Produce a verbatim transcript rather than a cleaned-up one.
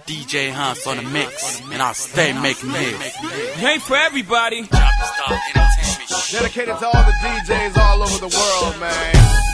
D J Hans on the mix, and I'll stay making hits. It ain't for everybody. Chopper Star Entertainment. Dedicated to all the D Js all over the world, man.